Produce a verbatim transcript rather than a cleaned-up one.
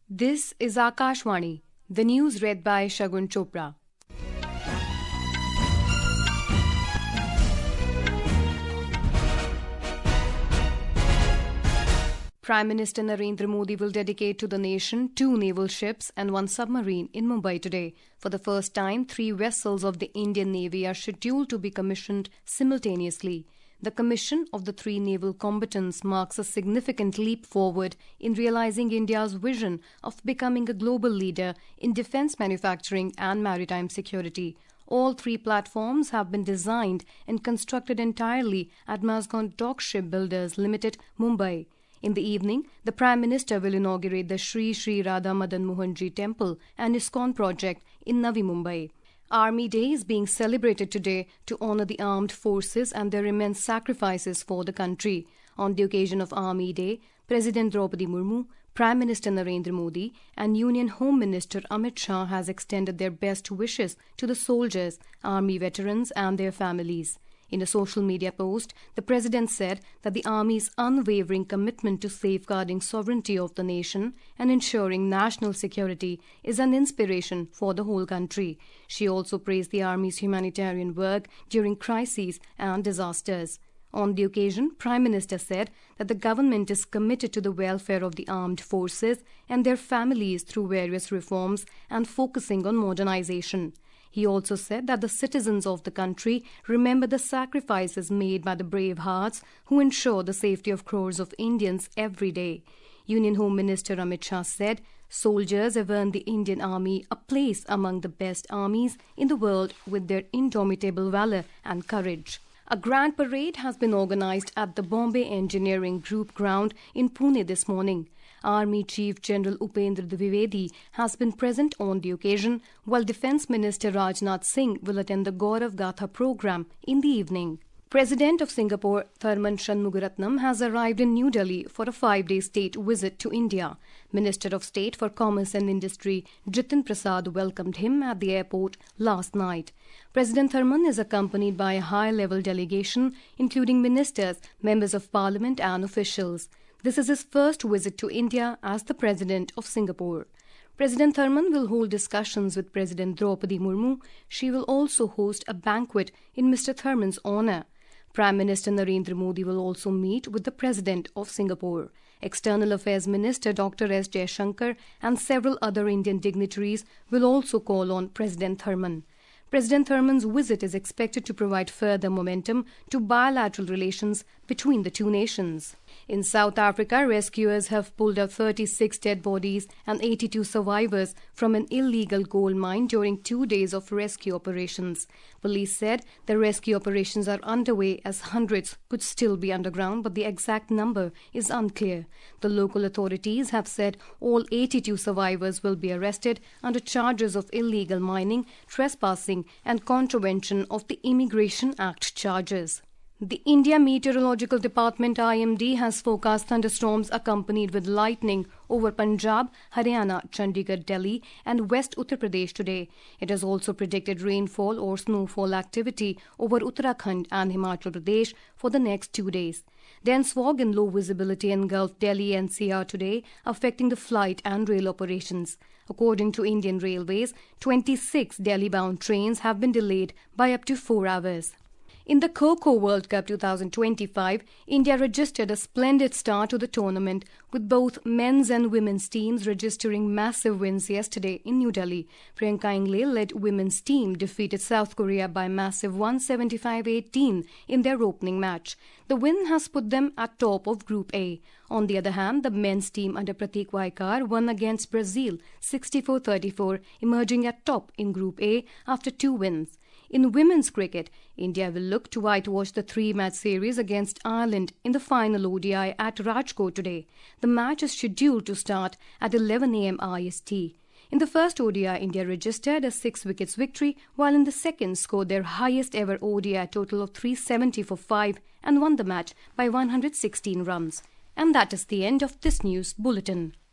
This is Akashvani, the news read by Shagun Chopra. Prime Minister Narendra Modi will dedicate to the nation two naval ships and one submarine in Mumbai today. For the first time, three vessels of the Indian Navy are scheduled to be commissioned simultaneously. The commission of the three naval combatants marks a significant leap forward in realizing India's vision of becoming a global leader in defence manufacturing and maritime security. All three platforms have been designed and constructed entirely at Mazagon Dock Shipbuilders Limited, Mumbai. In the evening, the Prime Minister will inaugurate the Sri Sri Radha Madan Mohanji Temple and ISKCON project in Navi Mumbai. Army Day is being celebrated today to honour the armed forces and their immense sacrifices for the country. On the occasion of Army Day, President Draupadi Murmu, Prime Minister Narendra Modi and Union Home Minister Amit Shah has extended their best wishes to the soldiers, army veterans and their families. In a social media post, the President said that the Army's unwavering commitment to safeguarding sovereignty of the nation and ensuring national security is an inspiration for the whole country. She also praised the Army's humanitarian work during crises and disasters. On the occasion, Prime Minister said that the government is committed to the welfare of the armed forces and their families through various reforms and focusing on modernization. He also said that the citizens of the country remember the sacrifices made by the brave hearts who ensure the safety of crores of Indians every day. Union Home Minister Amit Shah said, soldiers have earned the Indian Army a place among the best armies in the world with their indomitable valour and courage. A grand parade has been organised at the Bombay Engineering Group ground in Pune this morning. Army Chief General Upendra Dwivedi has been present on the occasion, while Defence Minister Rajnath Singh will attend the Gaurav Gatha programme in the evening. President of Singapore Tharman Shanmugaratnam has arrived in New Delhi for a five-day state visit to India. Minister of State for Commerce and Industry Jitin Prasad welcomed him at the airport last night. President Tharman is accompanied by a high-level delegation, including ministers, members of parliament and officials. This is his first visit to India as the President of Singapore. President Tharman will hold discussions with President Draupadi Murmu. She will also host a banquet in Mister Tharman's honour. Prime Minister Narendra Modi will also meet with the President of Singapore. External Affairs Minister Doctor S Jaishankar and several other Indian dignitaries will also call on President Tharman. President Tharman's visit is expected to provide further momentum to bilateral relations between the two nations. In South Africa, rescuers have pulled up thirty-six dead bodies and eighty-two survivors from an illegal gold mine during two days of rescue operations. Police said the rescue operations are underway as hundreds could still be underground, but the exact number is unclear. The local authorities have said all eighty-two survivors will be arrested under charges of illegal mining, trespassing and contravention of the Immigration Act charges. The India Meteorological Department I M D has forecast thunderstorms accompanied with lightning over Punjab, Haryana, Chandigarh, Delhi and West Uttar Pradesh today. It has also predicted rainfall or snowfall activity over Uttarakhand and Himachal Pradesh for the next two days. Dense fog and low visibility engulfed Delhi N C R today, affecting the flight and rail operations. According to Indian Railways, twenty-six Delhi-bound trains have been delayed by up to four hours. In the Kho-Kho World Cup twenty twenty-five, India registered a splendid start to the tournament, with both men's and women's teams registering massive wins yesterday in New Delhi. Priyanka Ingle-led women's team defeated South Korea by massive one seventy-five eighteen in their opening match. The win has put them at top of Group A. On the other hand, the men's team under Pratik Vaikar won against Brazil sixty-four thirty-four, emerging at top in Group A after two wins. In women's cricket, India will look to whitewash the three-match series against Ireland in the final O D I at Rajkot today. The match is scheduled to start at eleven a m I S T. In the first O D I, India registered a six wickets victory, while in the second scored their highest ever O D I total of three seventy for five and won the match by one hundred sixteen runs. And that is the end of this news bulletin.